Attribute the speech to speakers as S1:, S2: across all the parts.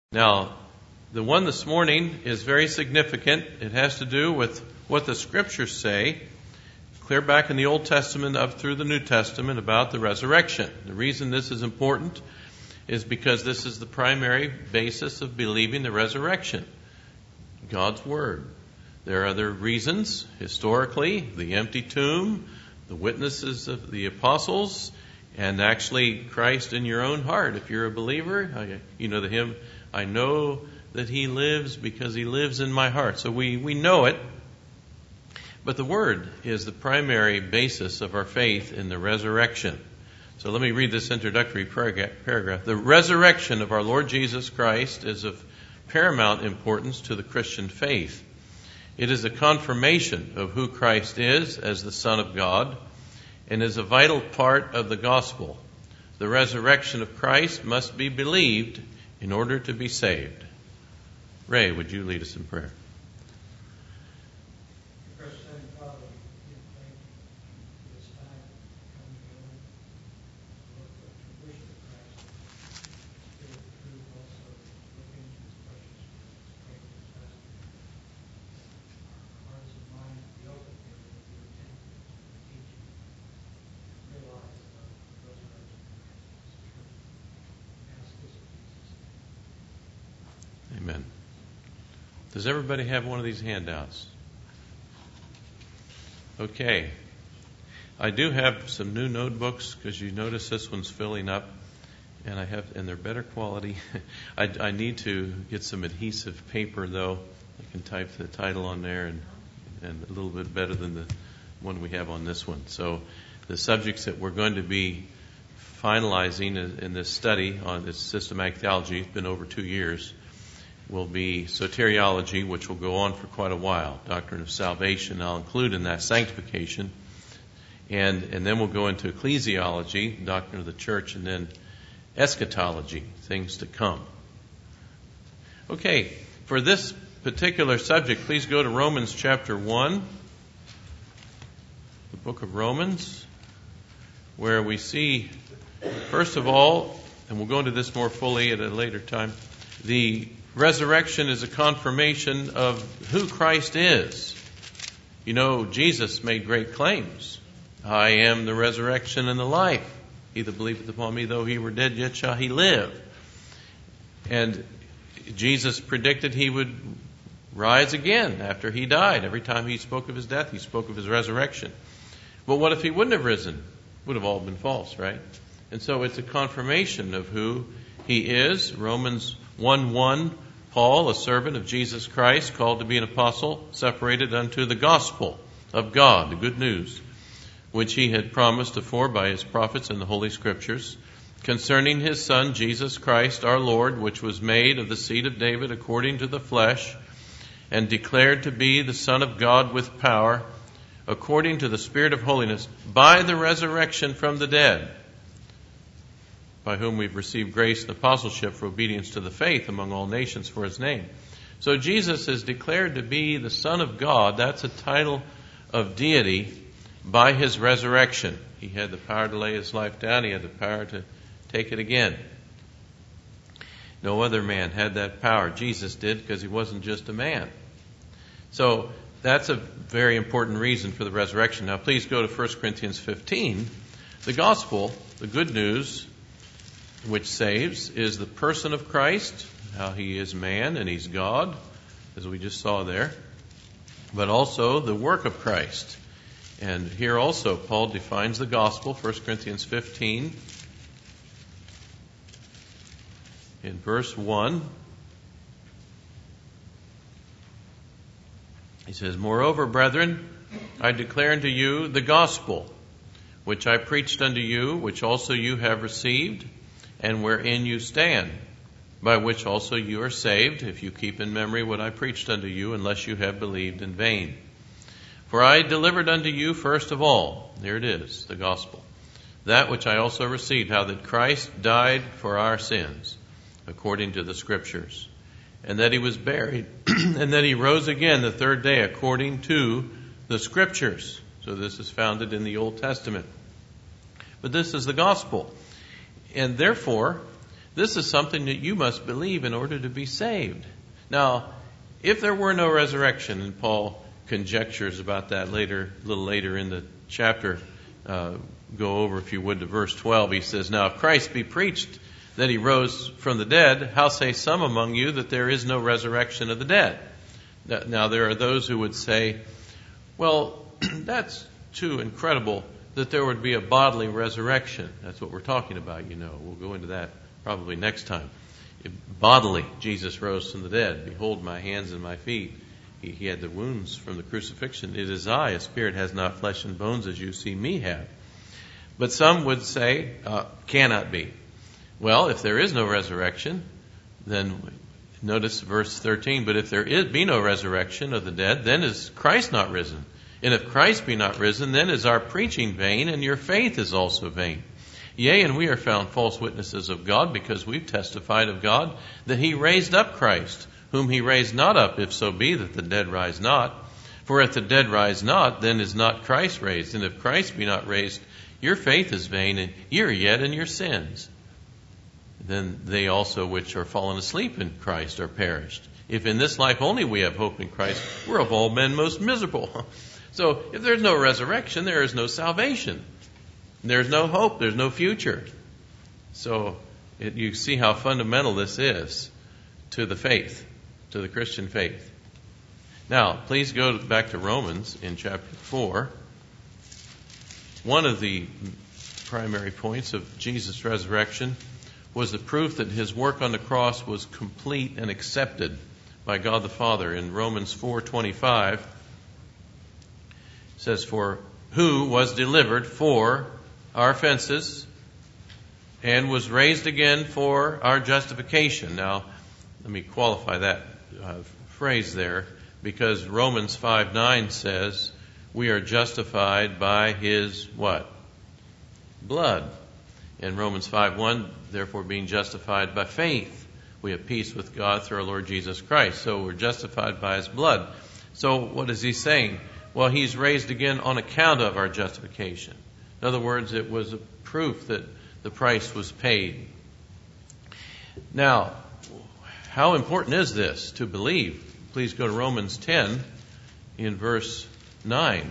S1: Now, the one this morning is very significant. It has to do with what the Scriptures say, clear back in the Old Testament up through the New Testament about the resurrection. The reason this is important is because this is the primary basis of believing the resurrection, God's Word. There are other reasons, historically, the empty tomb, the witnesses of the apostles, and actually Christ in your own heart. If you're a believer, you know the hymn, I know that He lives because He lives in my heart. So we know it. But the Word is the primary basis of our faith in the resurrection. So let me read this introductory paragraph. The resurrection of our Lord Jesus Christ is of paramount importance to the Christian faith. It is a confirmation of who Christ is as the Son of God and is a vital part of the gospel. The resurrection of Christ must be believed in order to be saved. Ray, would you lead us in prayer? Amen. Does everybody have one of these handouts? Okay. I do have some new notebooks because you notice this one's filling up, and they're better quality. I need to get some adhesive paper though. I can type the title on there and a little bit better than the one we have on this one. So the subjects that we're going to be finalizing in this study on this systematic theology, it's been over 2 years, will be soteriology, which will go on for quite a while. Doctrine of salvation, I'll include in that sanctification. And then we'll go into ecclesiology, doctrine of the church, and then eschatology, things to come. Okay, for this particular subject, please go to Romans chapter 1, the book of Romans, where we see, first of all, and we'll go into this more fully at a later time, the resurrection is a confirmation of who Christ is. You know, Jesus made great claims. I am the resurrection and the life. He that believeth upon me, though he were dead, yet shall he live. And Jesus predicted he would rise again after he died. Every time he spoke of his death, he spoke of his resurrection. But what if he wouldn't have risen? Would have all been false, right? And so it's a confirmation of who he is. Romans 1:1, Paul, a servant of Jesus Christ, called to be an apostle, separated unto the gospel of God, the good news, which he had promised afore by his prophets in the Holy Scriptures, concerning his Son, Jesus Christ, our Lord, which was made of the seed of David according to the flesh, and declared to be the Son of God with power, according to the Spirit of holiness, by the resurrection from the dead, by whom we've received grace and apostleship for obedience to the faith among all nations for his name. So Jesus is declared to be the Son of God. That's a title of deity by his resurrection. He had the power to lay his life down. He had the power to take it again. No other man had that power. Jesus did, because he wasn't just a man. So that's a very important reason for the resurrection. Now please go to 1 Corinthians 15. The gospel, the good news, which saves, is the person of Christ, how he is man and he's God, as we just saw there, but also the work of Christ. And here also Paul defines the gospel, 1 Corinthians 15, in verse 1. He says, Moreover, brethren, I declare unto you the gospel, which I preached unto you, which also you have received, and wherein you stand, by which also you are saved, if you keep in memory what I preached unto you, unless you have believed in vain. For I delivered unto you first of all, there it is, the gospel, that which I also received, how that Christ died for our sins, according to the Scriptures, and that he was buried, and that he rose again the third day, according to the Scriptures. So this is founded in the Old Testament. But this is the gospel. And therefore, This is something that you must believe in order to be saved. Now, if there were no resurrection, and Paul conjectures about that a little later in the chapter, go over, if you would, to verse 12. He says, "Now if Christ be preached that he rose from the dead, how say some among you that there is no resurrection of the dead?" Now there are those who would say, well, that's too incredible that there would be a bodily resurrection. That's what we're talking about, We'll go into that probably next time. Bodily, Jesus rose from the dead. "Behold my hands and my feet." He had the wounds from the crucifixion. "It is I, a spirit has not flesh and bones as you see me have." But some would say, cannot be. Well, if there is no resurrection, then notice verse 13, "But if there be no resurrection of the dead, then is Christ not risen? And if Christ be not risen, then is our preaching vain, and your faith is also vain. Yea, and we are found false witnesses of God, because we've testified of God that he raised up Christ, whom he raised not up, if so be that the dead rise not. For if the dead rise not, then is not Christ raised. And if Christ be not raised, your faith is vain, and ye are yet in your sins. Then they also which are fallen asleep in Christ are perished. If in this life only we have hope in Christ, we're of all men most miserable." So if there's no resurrection, there is no salvation. There's no hope. There's no future. So you see how fundamental this is to the faith, to the Christian faith. Now, please go back to Romans in chapter 4. One of the primary points of Jesus' resurrection was the proof that his work on the cross was complete and accepted by God the Father. In Romans 4:25, it says, "For who was delivered for our offenses and was raised again for our justification." Now, let me qualify that phrase there, because Romans 5:9 says, "We are justified by his" what? Blood. In Romans 5:1, "Therefore being justified by faith, we have peace with God through our Lord Jesus Christ." So we're justified by his blood. So what is he saying? Well, he's raised again on account of our justification. In other words, it was a proof that the price was paid. Now, how important is this to believe? Please go to Romans 10 in verse 9.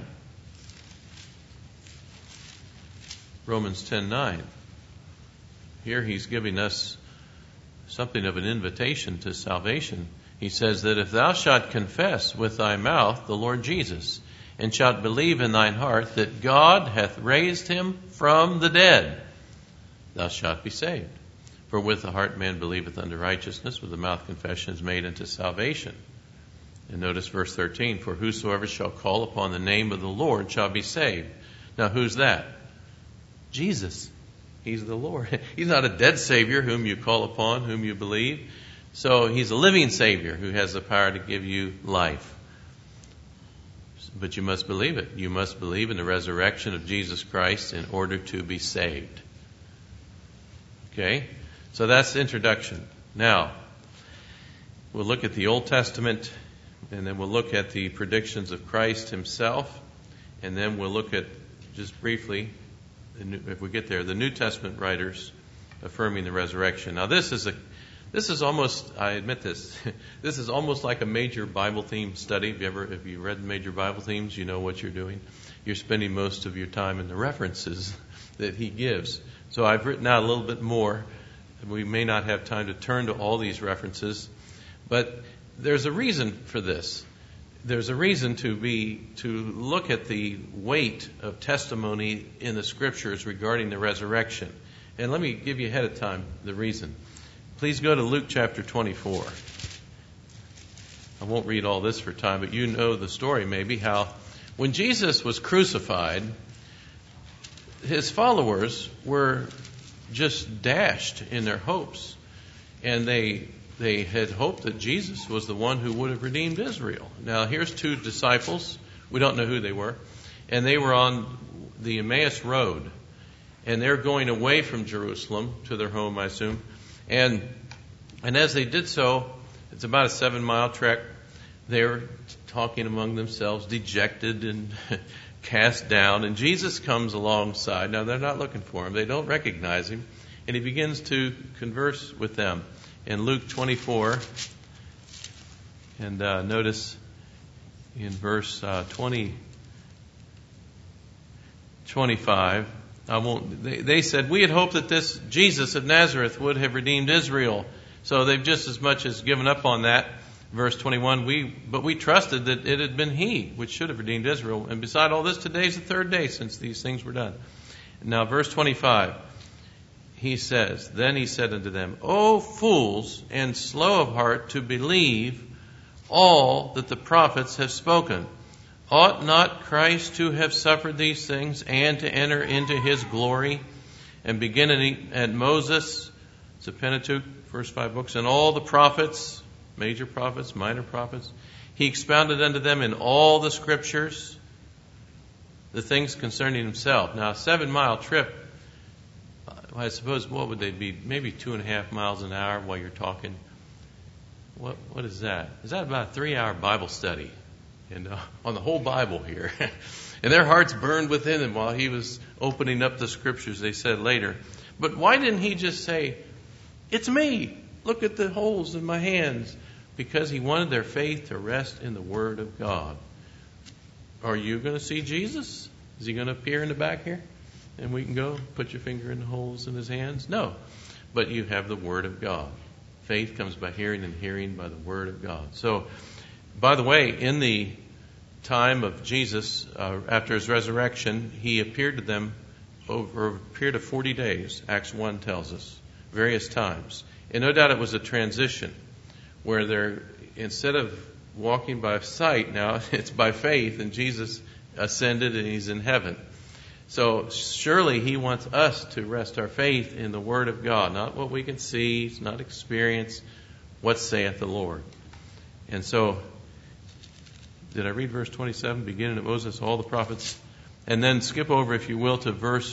S1: Romans 10:9. Here he's giving us something of an invitation to salvation. He says that if thou shalt confess with thy mouth the Lord Jesus, and shalt believe in thine heart that God hath raised him from the dead, thou shalt be saved. For with the heart man believeth unto righteousness, with the mouth confession is made unto salvation. And notice verse 13, "For whosoever shall call upon the name of the Lord shall be saved." Now who's that? Jesus. He's the Lord. He's not a dead Savior whom you call upon, whom you believe. So he's a living Savior who has the power to give you life. But you must believe it. You must believe in the resurrection of Jesus Christ in order to be saved. Okay? So that's the introduction. Now, we'll look at the Old Testament, and then we'll look at the predictions of Christ himself, and then we'll look at, just briefly, if we get there, the New Testament writers affirming the resurrection. Now this is almost, I admit this, this is almost like a major Bible theme study. If you read major Bible themes, you know what you're doing. You're spending most of your time in the references that he gives. So I've written out a little bit more. We may not have time to turn to all these references, but there's a reason for this. There's a reason to look at the weight of testimony in the Scriptures regarding the resurrection. And let me give you ahead of time the reason. Please go to Luke chapter 24. I won't read all this for time, but you know the story maybe, how when Jesus was crucified, his followers were just dashed in their hopes. And they had hoped that Jesus was the one who would have redeemed Israel. Now, here's two disciples. We don't know who they were. And they were on the Emmaus Road. And they're going away from Jerusalem to their home, I assume. And as they did so, it's about a 7-mile trek. They were talking among themselves, dejected and cast down. And Jesus comes alongside. Now, they're not looking for him. They don't recognize him. and he begins to converse with them. In Luke 24, and notice in verse 25, they said, "We had hoped that this Jesus of Nazareth would have redeemed Israel." So they've just as much as given up on that. Verse 21, but we trusted that it had been he which should have redeemed Israel. And beside all this, today is the third day since these things were done. Now, verse 25, he says, "Then he said unto them, O fools, and slow of heart to believe all that the prophets have spoken. Ought not Christ to have suffered these things and to enter into his glory?" And beginning at Moses, it's a Pentateuch, first 5 books, and all the prophets, major prophets, minor prophets, he expounded unto them in all the scriptures the things concerning himself. Now, a 7-mile trip, I suppose, what would they be? Maybe 2.5 miles an hour while you're talking. What is that? Is that about a 3-hour Bible study? And on the whole Bible here. And their hearts burned within them while he was opening up the scriptures, they said later. But why didn't he just say, "It's me. Look at the holes in my hands." Because he wanted their faith to rest in the Word of God. Are you going to see Jesus? Is he going to appear in the back here? And we can go put your finger in the holes in his hands? No. But you have the Word of God. Faith comes by hearing, and hearing by the Word of God. So, by the way, in the time of Jesus, after his resurrection, he appeared to them over a period of 40 days, Acts 1 tells us, various times. And no doubt it was a transition where they're, instead of walking by sight now, it's by faith, and Jesus ascended and he's in heaven. So surely he wants us to rest our faith in the Word of God, not what we can see, not experience, what saith the Lord. And so, did I read verse 27, beginning at Moses, all the prophets? And then skip over, if you will, to verse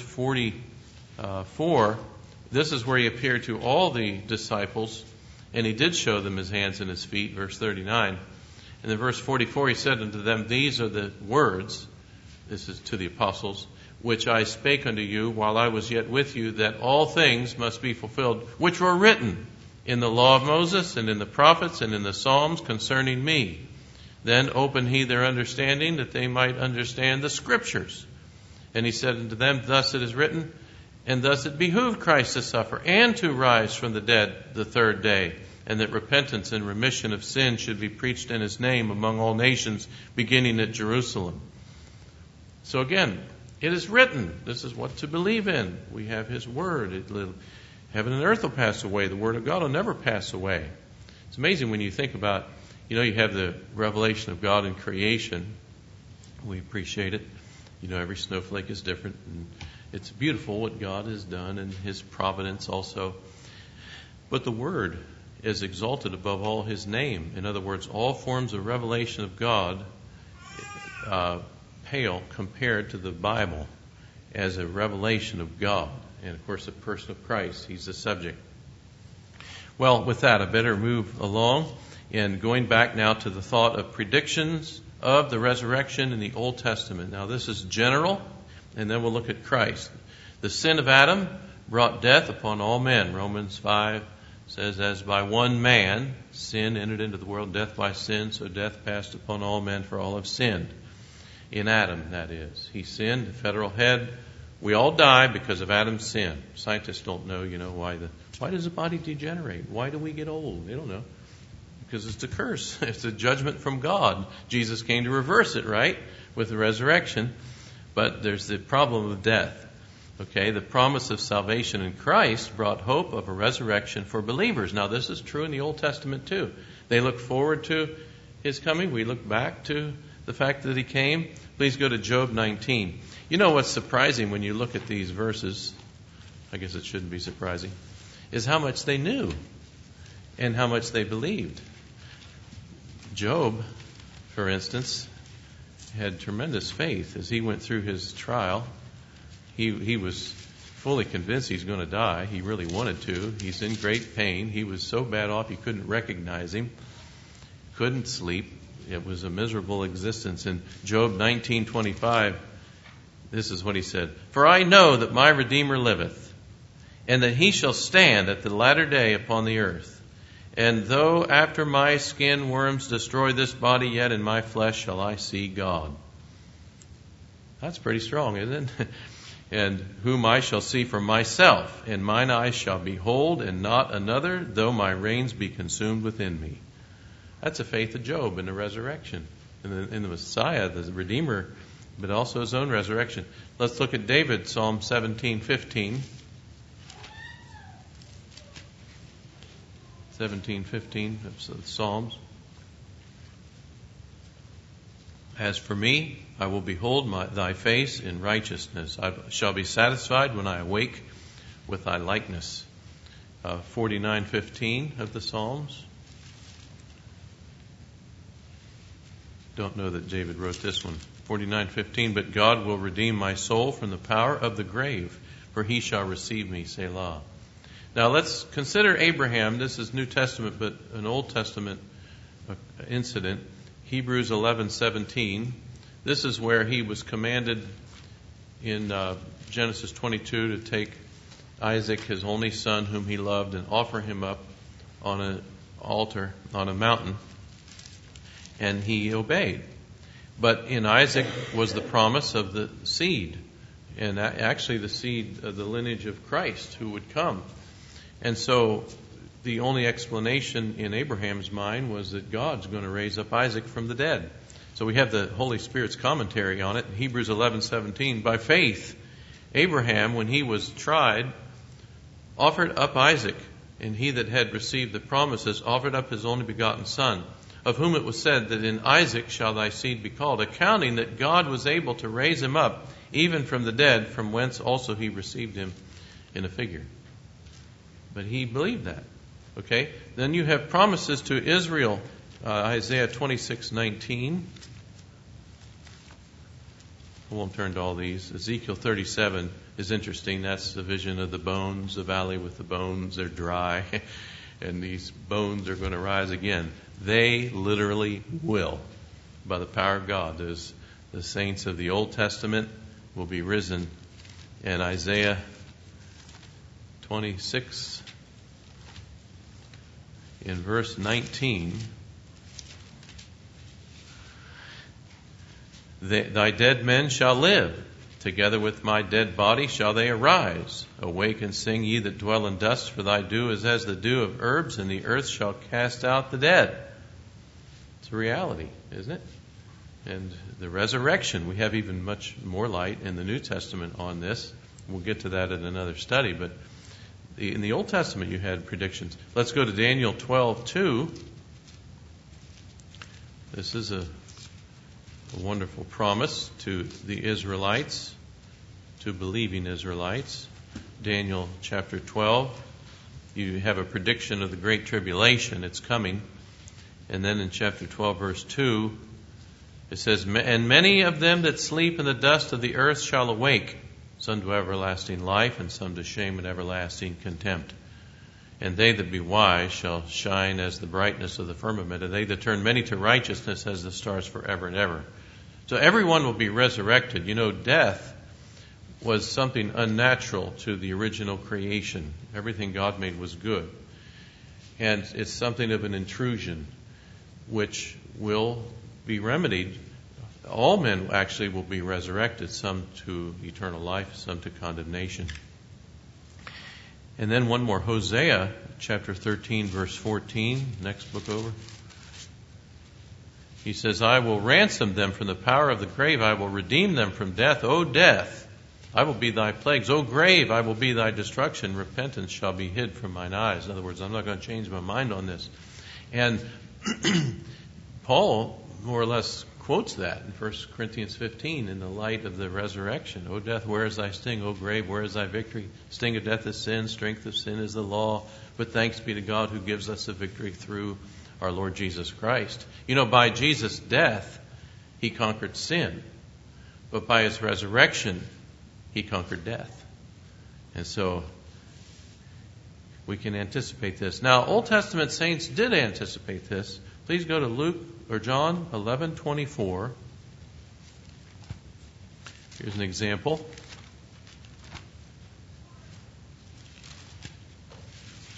S1: 44. This is where he appeared to all the disciples, and he did show them his hands and his feet, verse 39. And in verse 44, he said unto them, "These are the words," this is to the apostles, "which I spake unto you while I was yet with you, that all things must be fulfilled, which were written in the law of Moses, and in the prophets, and in the Psalms concerning me. Then opened he their understanding, that they might understand the Scriptures. And he said unto them, Thus it is written, and thus it behooved Christ to suffer, and to rise from the dead the third day, and that repentance and remission of sin should be preached in his name among all nations, beginning at Jerusalem." So again, it is written. This is what to believe in. We have his word. Heaven and earth will pass away. The word of God will never pass away. It's amazing when you think about, you have the revelation of God in creation. We appreciate it. Every snowflake is different. And it's beautiful what God has done and his providence also. But the word is exalted above all his name. In other words, all forms of revelation of God pale compared to the Bible as a revelation of God. And of course, the person of Christ, he's the subject. Well, with that, I better move along. And going back now to the thought of predictions of the resurrection in the Old Testament. Now, this is general, and then we'll look at Christ. The sin of Adam brought death upon all men. Romans 5 says, "As by one man sin entered into the world, death by sin, so death passed upon all men, for all have sinned." In Adam, that is. He sinned, the federal head. We all die because of Adam's sin. Scientists don't know, why does the body degenerate? Why do we get old? They don't know. Because it's a curse. It's a judgment from God. Jesus came to reverse it, right? With the resurrection. But there's the problem of death. Okay, the promise of salvation in Christ brought hope of a resurrection for believers. Now, this is true in the Old Testament too. They look forward to his coming. We look back to the fact that he came. Please go to Job 19. You know what's surprising when you look at these verses, I guess it shouldn't be surprising, is how much they knew and how much they believed. Job, for instance, had tremendous faith as he went through his trial. He was fully convinced he's going to die. He really wanted to. He's in great pain. He was so bad off you couldn't recognize him. Couldn't sleep. It was a miserable existence. In Job 19:25, this is what he said. "For I know that my Redeemer liveth, and that he shall stand at the latter day upon the earth. And though after my skin worms destroy this body, yet in my flesh shall I see God. That's pretty strong, isn't it? And whom I shall see for myself, and mine eyes shall behold, and not another, though my reins be consumed within me. That's the faith of Job in the resurrection, in the Messiah, the Redeemer, but also his own resurrection. Let's look at David, Psalm 17:15. 17:15 of the Psalms. As for me, I will behold thy face in righteousness. I shall be satisfied when I awake with thy likeness. 49:15 of the Psalms. Don't know that David wrote this one. 49:15. But God will redeem my soul from the power of the grave, for he shall receive me, Selah. Now let's consider Abraham. This is New Testament, but an Old Testament incident. Hebrews 11:17. This is where he was commanded in Genesis 22 to take Isaac, his only son, whom he loved, and offer him up on an altar on a mountain. And he obeyed. But in Isaac was the promise of the seed, and actually the seed of the lineage of Christ who would come. And so the only explanation in Abraham's mind was that God's going to raise up Isaac from the dead. So we have the Holy Spirit's commentary on it in Hebrews 11:17. By faith, Abraham, when he was tried, offered up Isaac, and he that had received the promises offered up his only begotten son, of whom it was said that in Isaac shall thy seed be called, accounting that God was able to raise him up even from the dead, from whence also he received him in a figure. But he believed that. Okay? Then you have promises to Israel, Isaiah 26:19. I won't turn to all these. Ezekiel 37 is interesting. That's the vision of the bones, the valley with the bones. They're dry, and these bones are going to rise again. They literally will, by the power of God. The saints of the Old Testament will be risen. And Isaiah 26 in verse 19, thy dead men shall live, together with my dead body shall they arise. Awake and sing, ye that dwell in dust, for thy dew is as the dew of herbs, and the earth shall cast out the dead. It's a reality, isn't it? And the resurrection, we have even much more light in the New Testament on this. We'll get to that in another study, but in the Old Testament you had predictions. Let's go to Daniel 12:2. This is a wonderful promise to the Israelites, to believing Israelites. Daniel chapter 12, you have a prediction of the Great Tribulation. It's coming. And then in chapter 12, verse 2, it says, and many of them that sleep in the dust of the earth shall awake, some to everlasting life, and some to shame and everlasting contempt. And they that be wise shall shine as the brightness of the firmament, and they that turn many to righteousness as the stars forever and ever. So everyone will be resurrected. You know, death was something unnatural to the original creation. Everything God made was good. And it's something of an intrusion which will be remedied. All men actually will be resurrected, some to eternal life, some to condemnation. And then one more, Hosea chapter 13, verse 14, next book over. He says, I will ransom them from the power of the grave. I will redeem them from death. O death, I will be thy plagues. O grave, I will be thy destruction. Repentance shall be hid from mine eyes. In other words, I'm not going to change my mind on this. And Paul more or less quotes that in 1 Corinthians 15 in the light of the resurrection. O death, where is thy sting? O grave, where is thy victory? Sting of death is sin. Strength of sin is the law. But thanks be to God who gives us the victory through our Lord Jesus Christ. You know, by Jesus' death, he conquered sin. But by his resurrection, he conquered death. And so we can anticipate this. Now, Old Testament saints did anticipate this. Please go to Luke or John 11:24. Here's an example.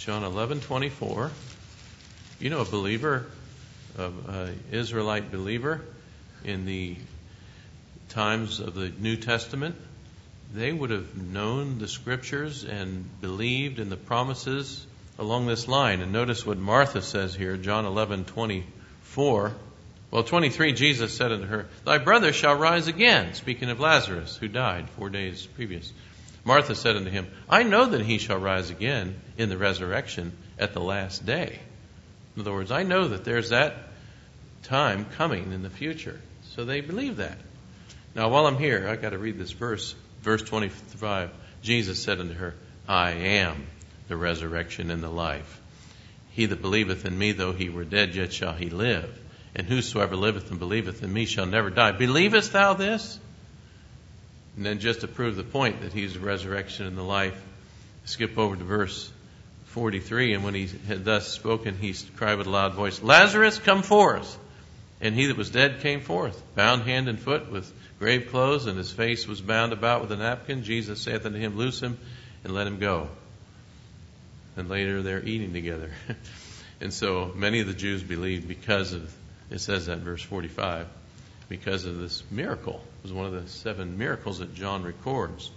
S1: John 11:24. You know, a believer, an Israelite believer in the times of the New Testament, they would have known the Scriptures and believed in the promises along this line. And notice what Martha says here, John 11:24. Well, 23, Jesus said unto her, Thy brother shall rise again, speaking of Lazarus, who died 4 days previous. Martha said unto him, I know that he shall rise again in the resurrection at the last day. In other words, I know that there's that time coming in the future. So they believe that. Now, while I'm here, I've got to read this verse. Verse 25, Jesus said unto her, I am the resurrection and the life. He that believeth in me, though he were dead, yet shall he live. And whosoever liveth and believeth in me shall never die. Believest thou this? And then just to prove the point that he's the resurrection and the life, skip over to verse 43. And when he had thus spoken, he cried with a loud voice, Lazarus, come forth. And he that was dead came forth, bound hand and foot with grave clothes, and his face was bound about with a napkin. Jesus saith unto him, Loose him and let him go. And later they're eating together. And so many of the Jews believed because of, it says that in verse 45, because of this miracle. It was one of the 7 miracles that John records.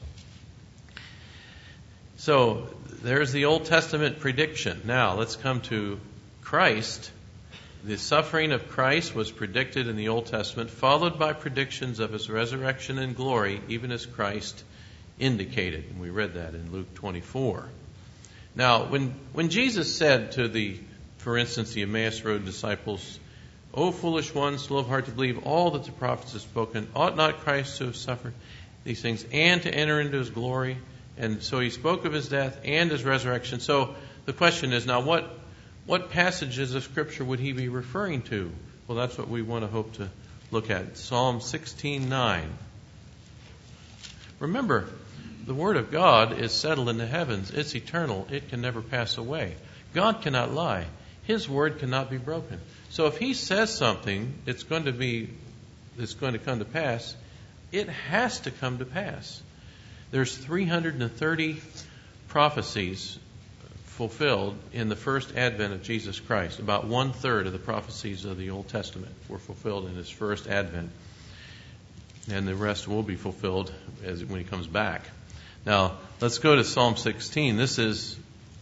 S1: So there's the Old Testament prediction. Now let's come to Christ. The suffering of Christ was predicted in the Old Testament, followed by predictions of his resurrection and glory, even as Christ indicated. And we read that in Luke 24. Now, when Jesus said to for instance, the Emmaus Road disciples, O foolish ones, slow of heart to believe all that the prophets have spoken, ought not Christ to have suffered these things and to enter into his glory? And so he spoke of his death and his resurrection. So the question is now, what passages of Scripture would he be referring to? Well, that's what we want to hope to look at. Psalm 16:9. Remember, the Word of God is settled in the heavens. It's eternal. It can never pass away. God cannot lie. His Word cannot be broken. So if he says something, it's going to come to pass, it has to come to pass. There's 330 prophecies fulfilled in the first advent of Jesus Christ. About 1/3 of the prophecies of the Old Testament were fulfilled in his first advent. And the rest will be fulfilled when he comes back. Now, let's go to Psalm 16. This is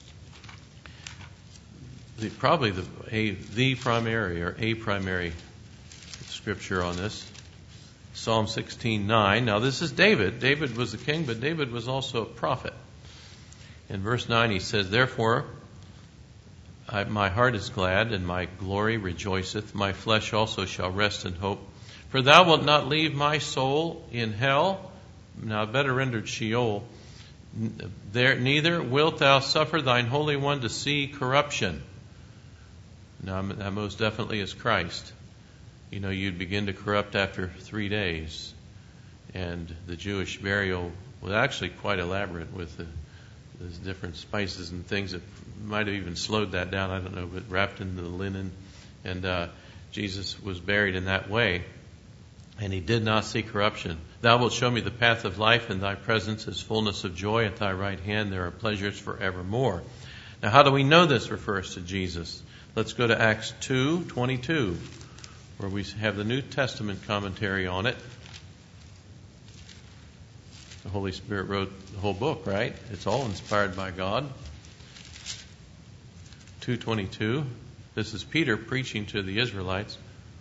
S1: probably the primary scripture on this. Psalm 16:9. Now, this is David. David was the king, but David was also a prophet. In verse 9 he says, Therefore my heart is glad, and my glory rejoiceth. My flesh also shall rest in hope. For thou wilt not leave my soul in hell. Now better rendered Sheol. Neither wilt thou suffer thine Holy One to see corruption. Now that most definitely is Christ. You know, you'd begin to corrupt after 3 days. And the Jewish burial was actually quite elaborate with there's different spices and things that might have even slowed that down, I don't know, but wrapped in the linen. And Jesus was buried in that way. And he did not see corruption. Thou wilt show me the path of life. In thy presence is fullness of joy. At thy right hand there are pleasures forevermore. Now, how do we know this refers to Jesus? Let's go to Acts 2:22, where we have the New Testament commentary on it. The Holy Spirit wrote the whole book, right? It's all inspired by God. 2:22. This is Peter preaching to the Israelites.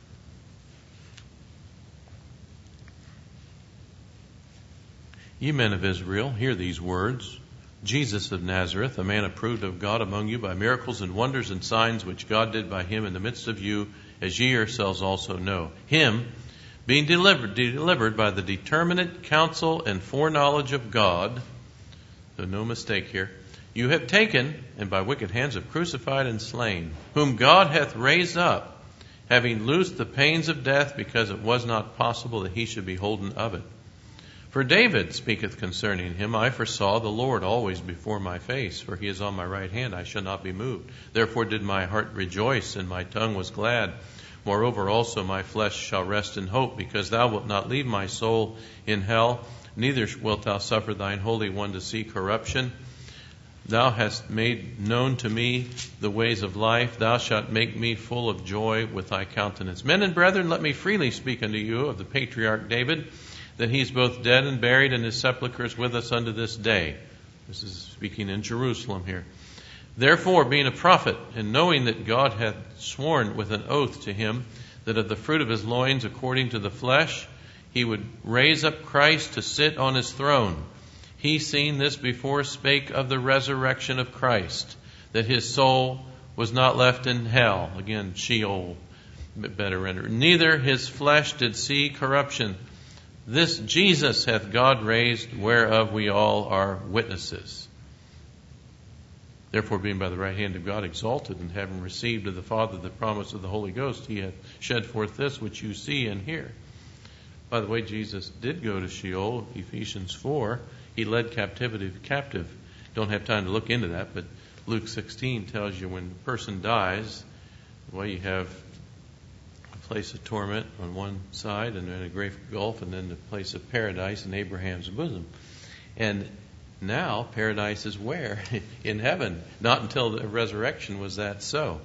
S1: Ye men of Israel, hear these words. Jesus of Nazareth, a man approved of God among you by miracles and wonders and signs which God did by him in the midst of you, as ye yourselves also know. Him, being delivered by the determinate counsel and foreknowledge of God, so no mistake here, you have taken, and by wicked hands have crucified and slain, whom God hath raised up, having loosed the pains of death, because it was not possible that he should be holden of it. For David speaketh concerning him, I foresaw the Lord always before my face, for he is on my right hand, I shall not be moved. Therefore did my heart rejoice, and my tongue was glad. Moreover also my flesh shall rest in hope, because thou wilt not leave my soul in hell, neither wilt thou suffer thine Holy One to see corruption. Thou hast made known to me the ways of life. Thou shalt make me full of joy with thy countenance. Men and brethren, let me freely speak unto you of the patriarch David, that he is both dead and buried, and his sepulchre is with us unto this day. This is speaking in Jerusalem here. Therefore, being a prophet, and knowing that God hath sworn with an oath to him, that of the fruit of his loins, according to the flesh, he would raise up Christ to sit on his throne. He, seeing this before, spake of the resurrection of Christ, that his soul was not left in hell. Again, Sheol, better rendered. Neither his flesh did see corruption. This Jesus hath God raised, whereof we all are witnesses. Therefore, being by the right hand of God exalted, and having received of the Father the promise of the Holy Ghost, he hath shed forth this which you see and hear. By the way, Jesus did go to Sheol, Ephesians 4. He led captivity captive. Don't have time to look into that, but Luke 16 tells you when a person dies, well, you have a place of torment on one side, and then a great gulf, and then the place of paradise in Abraham's bosom. And now paradise is where? In heaven. Not until the resurrection was that so.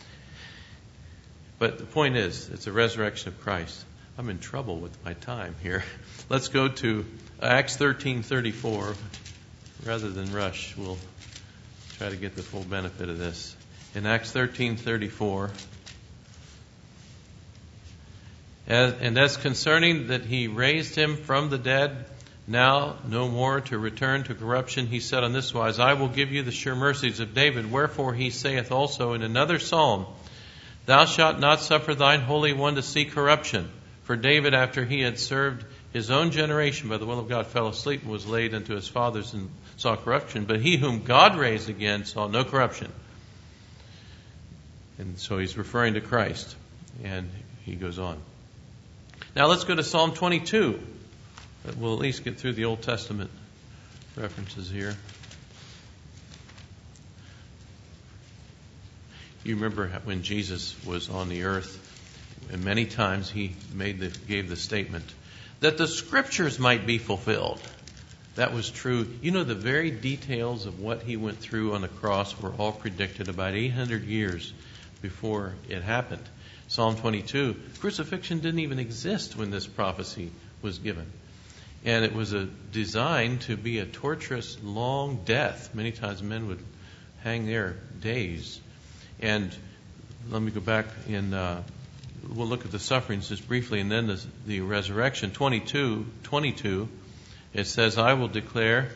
S1: But the point is, it's a resurrection of Christ. I'm in trouble with my time here. Let's go to Acts 13:34. Rather than rush, we'll try to get the full benefit of this. In Acts 13:34, and as concerning that he raised him from the dead, now no more to return to corruption, he said on this wise, I will give you the sure mercies of David. Wherefore he saith also in another psalm, Thou shalt not suffer thine Holy One to see corruption. For David, after he had served his own generation by the will of God, fell asleep and was laid unto his fathers and saw corruption. But he whom God raised again saw no corruption. And so he's referring to Christ. And he goes on. Now let's go to Psalm 22. We'll at least get through the Old Testament references here. You remember when Jesus was on the earth, and many times he gave the statement that the Scriptures might be fulfilled. That was true. You know, the very details of what he went through on the cross were all predicted about 800 years before it happened. Psalm 22, crucifixion didn't even exist when this prophecy was given. And it was designed to be a torturous, long death. Many times men would hang there days. And let me go back in... we'll look at the sufferings just briefly, and then the resurrection. 22, it says, I will declare...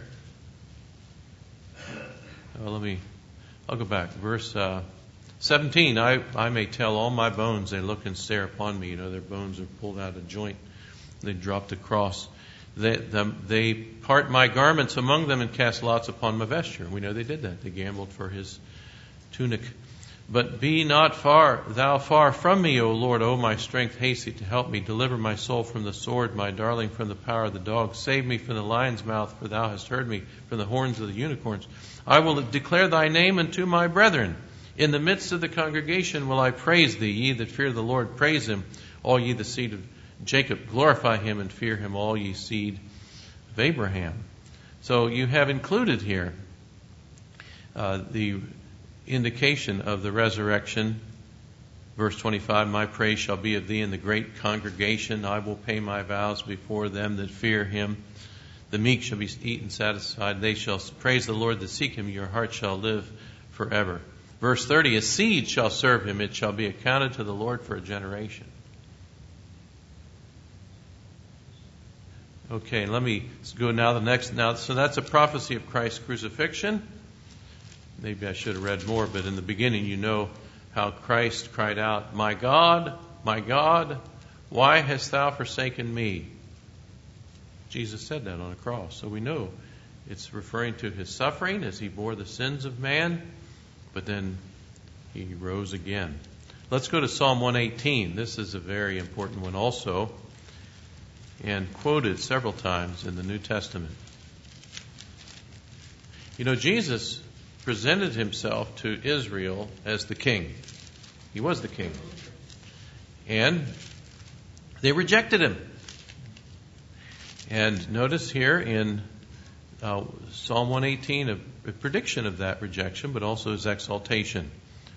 S1: I'll go back. Verse 17, I may tell all my bones, they look and stare upon me. You know, their bones are pulled out of joint. They dropped across. They part my garments among them and cast lots upon my vesture. We know they did that. They gambled for his tunic. But be not thou far from me, O Lord, O my strength, haste to help me. Deliver my soul from the sword, my darling from the power of the dog. Save me from the lion's mouth, for thou hast heard me, from the horns of the unicorns. I will declare thy name unto my brethren. In the midst of the congregation will I praise thee. Ye that fear the Lord, praise him. All ye the seed of Jacob, glorify him and fear him, all ye seed of Abraham. So you have included here the indication of the resurrection. Verse 25, my praise shall be of thee in the great congregation. I will pay my vows before them that fear him. The meek shall be eaten satisfied. They shall praise the Lord that seek him. Your heart shall live forever. Verse 30, a seed shall serve him. It shall be accounted to the Lord for a generation. Okay, let me go now the next. Now, so that's a prophecy of Christ's crucifixion. Maybe I should have read more, but in the beginning, you know how Christ cried out, my God, why hast thou forsaken me? Jesus said that on a cross. So we know it's referring to his suffering as he bore the sins of man, but then he rose again. Let's go to Psalm 118. This is a very important one also, and quoted several times in the New Testament. You know, Jesus presented himself to Israel as the king. He was the king. And they rejected him. And notice here in Psalm 118, prediction of that rejection, but also his exaltation.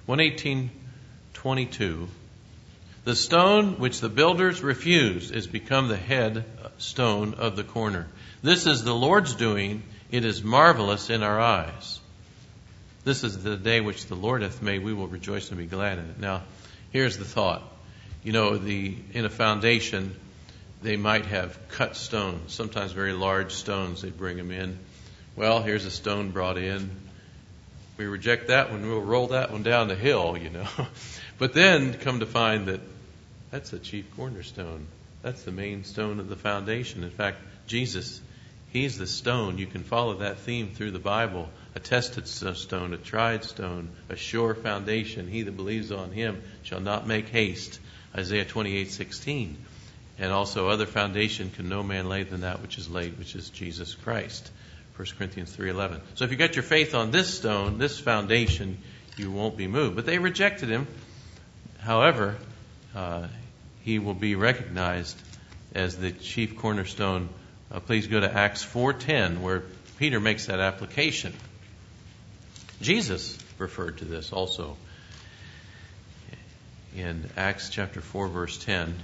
S1: 118:22. The stone which the builders refused is become the head stone of the corner. This is the Lord's doing. It is marvelous in our eyes. This is the day which the Lord hath made. We will rejoice and be glad in it. Now, here's the thought. In a foundation, they might have cut stones, sometimes very large stones. They'd bring them in. Well, here's a stone brought in. We reject that one. We'll roll that one down the hill, But then come to find that that's the chief cornerstone. That's the main stone of the foundation. In fact, Jesus, He's the stone. You can follow that theme through the Bible. A tested stone, a tried stone, a sure foundation. He that believes on Him shall not make haste. Isaiah 28:16. And also other foundation can no man lay than that which is laid, which is Jesus Christ. 1 Corinthians 3:11. So if you got your faith on this stone, this foundation, you won't be moved. But they rejected Him. However, He will be recognized as the chief cornerstone. Please go to Acts 4:10, where Peter makes that application. Jesus referred to this also in Acts chapter 4, verse 10.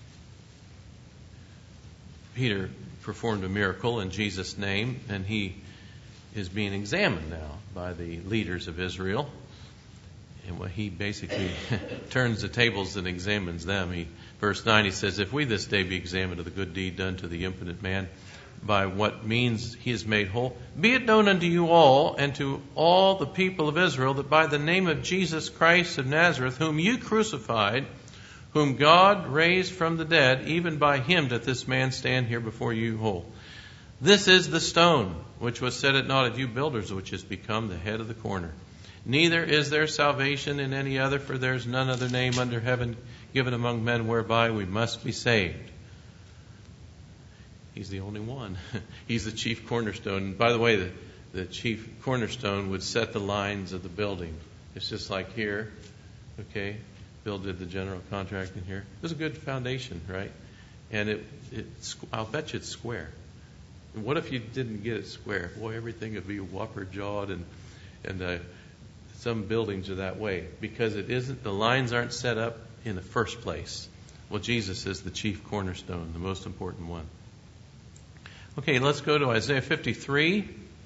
S1: Peter performed a miracle in Jesus' name, and he is being examined now by the leaders of Israel. And he basically turns the tables and examines them. Verse 9, he says, if we this day be examined of the good deed done to the impotent man, by what means he is made whole, be it known unto you all and to all the people of Israel that by the name of Jesus Christ of Nazareth, whom you crucified, whom God raised from the dead, even by Him doth this man stand here before you whole. This is the stone which was set at naught of you builders, which has become the head of the corner. Neither is there salvation in any other, for there is none other name under heaven given among men whereby we must be saved. He's the only one. He's the chief cornerstone. And by the way, the chief cornerstone would set the lines of the building. It's just like here. Okay, Bill did the general contracting here. It was a good foundation, right? And I'll bet you it's square. And what if you didn't get it square? Boy, everything would be whopper-jawed, and some buildings are that way because it isn't. The lines aren't set up in the first place. Well, Jesus is the chief cornerstone, the most important one. Okay, let's go to Isaiah 53.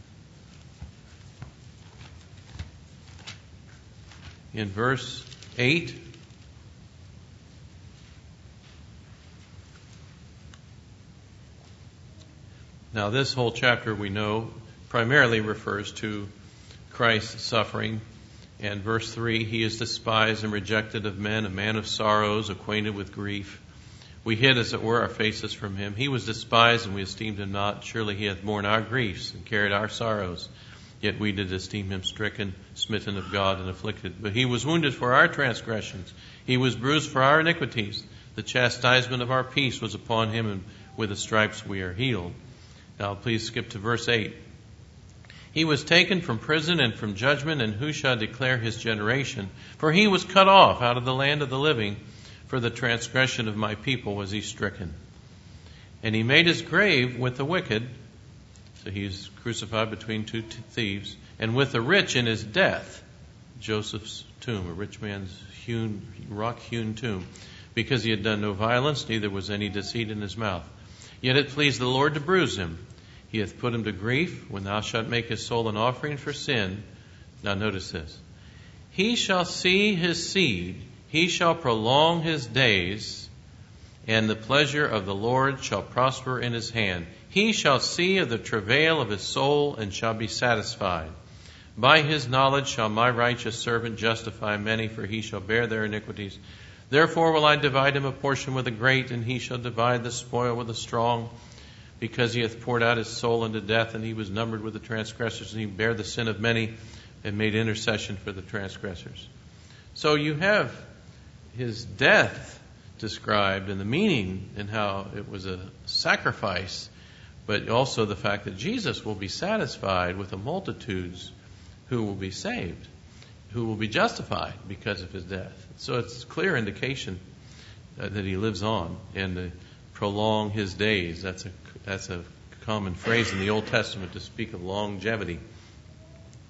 S1: In verse 8. Now, this whole chapter, we know, primarily refers to Christ's suffering. And verse 3, He is despised and rejected of men, a man of sorrows, acquainted with grief. We hid, as it were, our faces from Him. He was despised, and we esteemed Him not. Surely He hath borne our griefs and carried our sorrows. Yet we did esteem Him stricken, smitten of God, and afflicted. But He was wounded for our transgressions. He was bruised for our iniquities. The chastisement of our peace was upon Him, and with the stripes we are healed. Now please skip to verse 8. He was taken from prison and from judgment, and who shall declare His generation? For He was cut off out of the land of the living. For the transgression of my people was He stricken. And He made His grave with the wicked. So He's crucified between two thieves. And with the rich in His death. Joseph's tomb, a rich man's rock-hewn tomb. Because He had done no violence, neither was any deceit in His mouth. Yet it pleased the Lord to bruise Him. He hath put Him to grief. When thou shalt make His soul an offering for sin. Now notice this. He shall see His seed. He shall prolong His days. And the pleasure of the Lord shall prosper in His hand. He shall see of the travail of His soul and shall be satisfied. By His knowledge shall my righteous servant justify many, for he shall bear their iniquities. Therefore will I divide him a portion with the great, and he shall divide the spoil with the strong. Because he hath poured out his soul unto death, and he was numbered with the transgressors, and he bare the sin of many, and made intercession for the transgressors. So you have His death described, and the meaning, and how it was a sacrifice, but also the fact that Jesus will be satisfied with the multitudes who will be saved, who will be justified because of His death. So it's a clear indication that He lives on, and to prolong His days. That's a common phrase in the Old Testament to speak of longevity.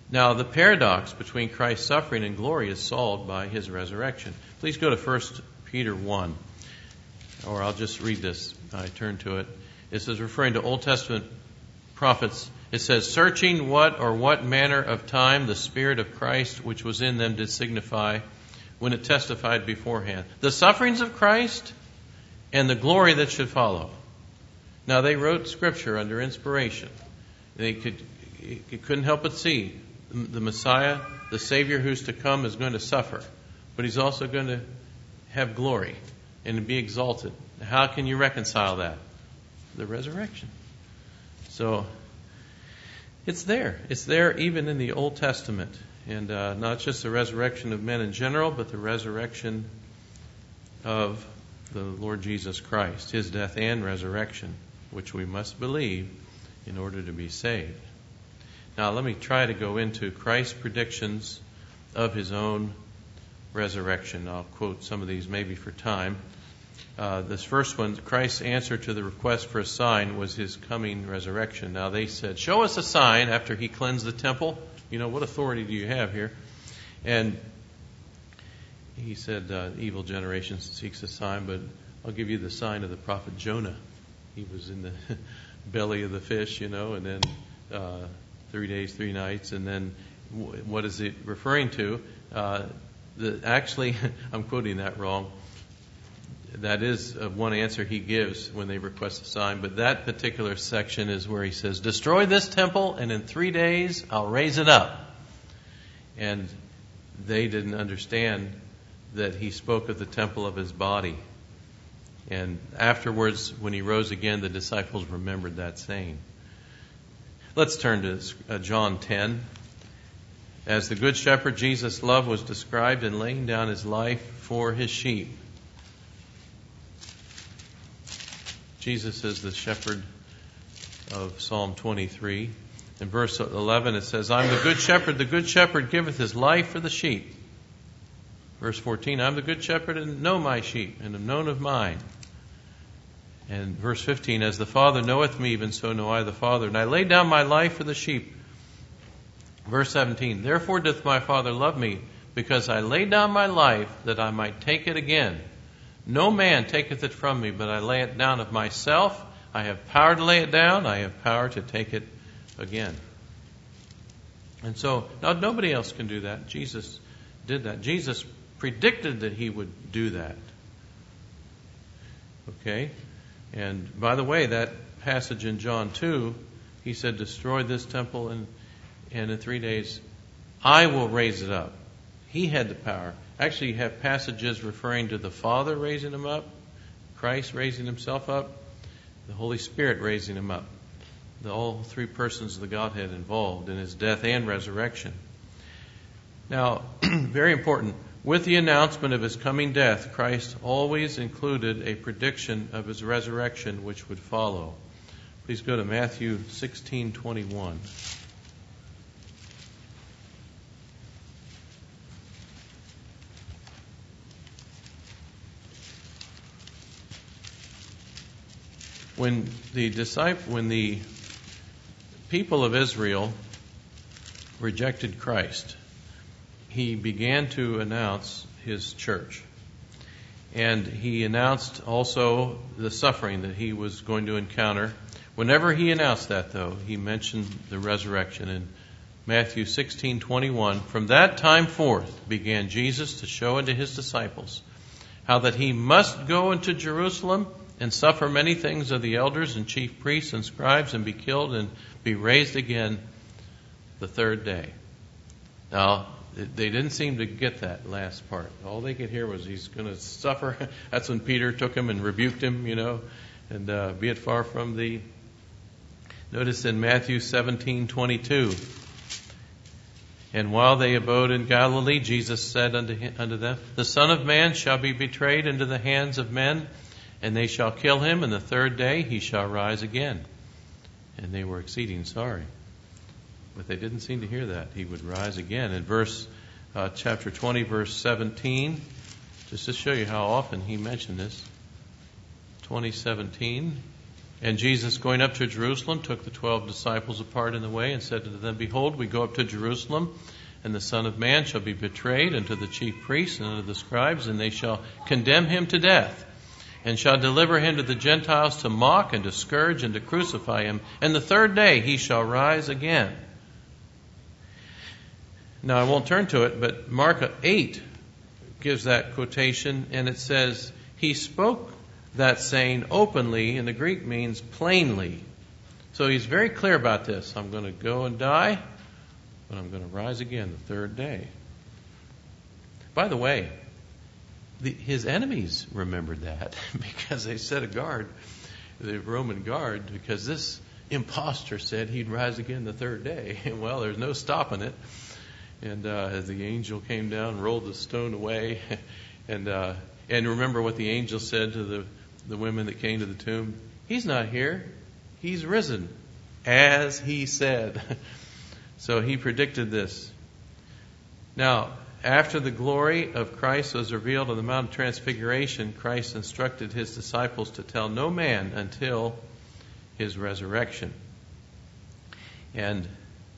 S1: Now, the paradox between Christ's suffering and glory is solved by his resurrection. Please go to 1 Peter 1, or I'll just read this. I turn to it. It says, referring to Old Testament prophets, it says, searching what manner of time the Spirit of Christ which was in them did signify when it testified beforehand. The sufferings of Christ and the glory that should follow. Now, they wrote Scripture under inspiration. They couldn't help but see the Messiah, the Savior who's to come, is going to suffer. But he's also going to have glory and be exalted. How can you reconcile that? The resurrection. So, it's there. It's there even in the Old Testament. And not just the resurrection of men in general, but the resurrection of the Lord Jesus Christ, his death and resurrection, which we must believe in order to be saved. Now, let me try to go into Christ's predictions of his own resurrection. I'll quote some of these maybe for time. This first one, Christ's answer to the request for a sign was his coming resurrection. Now, they said, show us a sign after he cleansed the temple. You know, what authority do you have here? And he said, evil generation seeks a sign, but I'll give you the sign of the prophet Jonah. He was in the belly of the fish, and then 3 days, 3 nights. And then what is it referring to? Actually, I'm quoting that wrong. That is one answer he gives when they request a sign. But that particular section is where he says, destroy this temple, and in 3 days I'll raise it up. And they didn't understand that he spoke of the temple of his body. And afterwards, when he rose again, the disciples remembered that saying. Let's turn to John 10. As the Good Shepherd, Jesus' love was described in laying down his life for his sheep. Jesus is the shepherd of Psalm 23. In verse 11 it says, I'm the good shepherd giveth his life for the sheep. Verse 14, I'm the good shepherd and know my sheep, and am known of mine. And verse 15, as the Father knoweth me, even so know I the Father, and I lay down my life for the sheep. Verse 17, therefore doth my Father love me, because I lay down my life that I might take it again. No man taketh it from me, but I lay it down of myself. I have power to lay it down. I have power to take it again. And so, now nobody else can do that. Jesus did that. Jesus predicted that he would do that. Okay? And by the way, that passage in John 2, he said, destroy this temple and in 3 days I will raise it up. He had the power. Actually, you have passages referring to the Father raising him up, Christ raising himself up, the Holy Spirit raising him up. All 3 persons of the Godhead involved in his death and resurrection. Now, very important, with the announcement of his coming death, Christ always included a prediction of his resurrection which would follow. Please go to Matthew 16:21. When the people of Israel rejected Christ, he began to announce his church. And he announced also the suffering that he was going to encounter. Whenever he announced that, though, he mentioned the resurrection. In Matthew 16:21, from that time forth began Jesus to show unto his disciples how that he must go into Jerusalem and suffer many things of the elders and chief priests and scribes, and be killed and be raised again the 3rd day. Now, they didn't seem to get that last part. All they could hear was he's going to suffer. That's when Peter took him and rebuked him, and be it far from thee. Notice in Matthew 17:22, and while they abode in Galilee, Jesus said unto them, the Son of Man shall be betrayed into the hands of men, and they shall kill him, and the 3rd day he shall rise again. And they were exceeding sorry. But they didn't seem to hear that he would rise again. In chapter 20, verse 17, just to show you how often he mentioned this, 20:17, And Jesus, going up to Jerusalem, took the 12 disciples apart in the way and said to them, Behold, we go up to Jerusalem, and the Son of Man shall be betrayed unto the chief priests and unto the scribes, and they shall condemn him to death, and shall deliver him to the Gentiles to mock and to scourge and to crucify him. And the third day he shall rise again. Now, I won't turn to it, but Mark 8 gives that quotation, and it says, He spoke that saying openly, and the Greek means plainly. So he's very clear about this. I'm going to go and die, but I'm going to rise again the third day. By the way, his enemies remembered that because they set a guard, the Roman guard, because this impostor said he'd rise again the third day. Well, there's no stopping it. And as the angel came down, rolled the stone away, and remember what the angel said to the women that came to the tomb? He's not here. He's risen, as he said. So he predicted this. Now, after the glory of Christ was revealed on the Mount of Transfiguration, Christ instructed his disciples to tell no man until his resurrection. And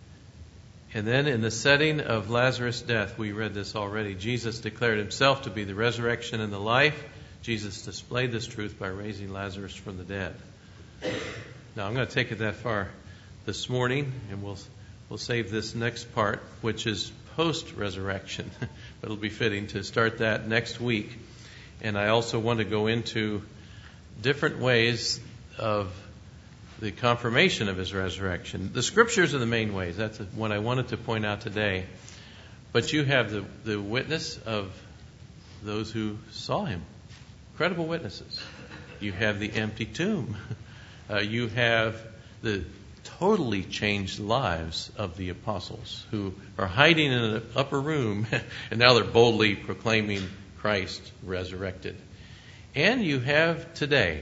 S1: then in the setting of Lazarus' death, we read this already, Jesus declared himself to be the resurrection and the life. Jesus displayed this truth by raising Lazarus from the dead. Now, I'm going to take it that far this morning, and we'll save this next part, which is post-resurrection. But it'll be fitting to start that next week. And I also want to go into different ways of the confirmation of his resurrection. The scriptures are the main ways. That's what I wanted to point out today. But you have the witness of those who saw him. Credible witnesses. You have the empty tomb. You have the totally changed lives of the apostles who are hiding in an upper room and now they're boldly proclaiming Christ resurrected. And you have today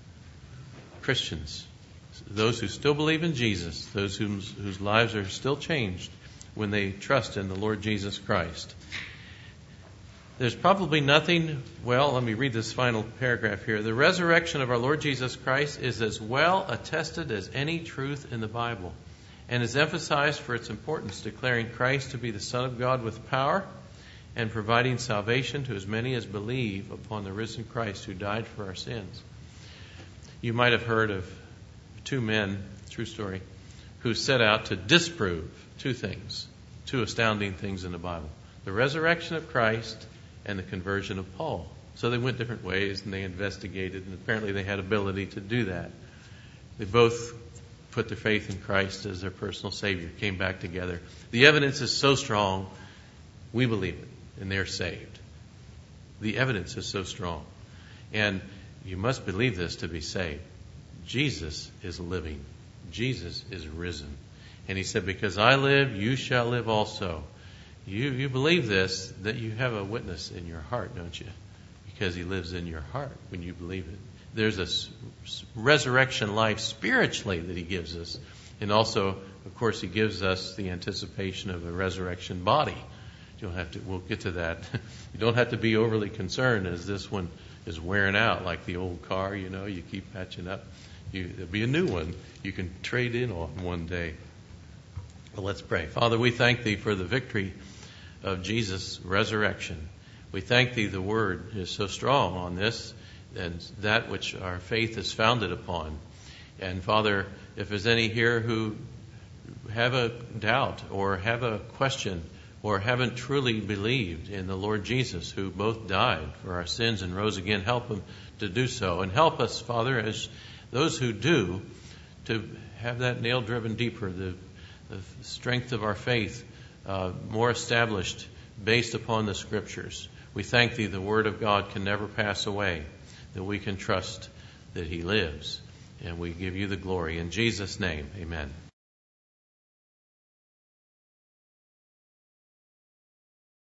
S1: Christians, those who still believe in Jesus, those whose lives are still changed when they trust in the Lord Jesus Christ. There's probably nothing, well, let me read this final paragraph here. The resurrection of our Lord Jesus Christ is as well attested as any truth in the Bible, and is emphasized for its importance, declaring Christ to be the Son of God with power, and providing salvation to as many as believe upon the risen Christ who died for our sins. You might have heard of two men, true story, who set out to disprove two things, two astounding things in the Bible. The resurrection of Christ and the conversion of Paul. So they went different ways and they investigated, and apparently they had ability to do that. They both put their faith in Christ as their personal Savior, came back together. The evidence is so strong, we believe it, and they're saved. The evidence is so strong. And you must believe this to be saved. Jesus is living. Jesus is risen. And he said, because I live, you shall live also. You believe this, that you have a witness in your heart, don't you? Because he lives in your heart when you believe it. There's a resurrection life spiritually that he gives us. And also, of course, he gives us the anticipation of a resurrection body. You don't have to, we'll get to that. You don't have to be overly concerned as this one is wearing out like the old car, you keep patching up. There'll be a new one you can trade in on one day. Well, let's pray. Father, we thank thee for the victory of Jesus' resurrection. We thank thee the word is so strong on this and that which our faith is founded upon. And Father, if there's any here who have a doubt or have a question or haven't truly believed in the Lord Jesus, who both died for our sins and rose again, help them to do so. And help us, Father, as those who do, to have that nail driven deeper, the strength of our faith more established based upon the Scriptures. We thank thee the Word of God can never pass away, that we can trust that he lives. And we give you the glory. In Jesus' name, amen.